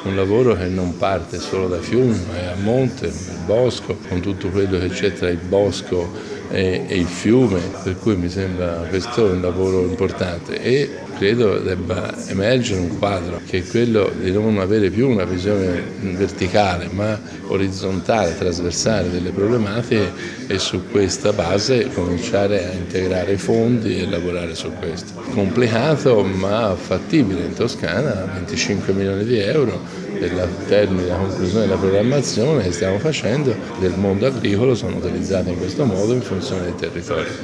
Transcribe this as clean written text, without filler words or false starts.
un lavoro che non parte solo dai fiumi, ma è a monte, nel bosco, con tutto quello che c'è tra il bosco e il fiume, per cui mi sembra questo un lavoro importante e credo debba emergere un quadro che è quello di non avere più una visione verticale ma orizzontale, trasversale delle problematiche e su questa base cominciare a integrare i fondi e lavorare su questo. Complicato ma fattibile in Toscana, 25 milioni di euro per la termine, la conclusione della programmazione che stiamo facendo del mondo agricolo sono utilizzati in questo modo in funzione del territorio.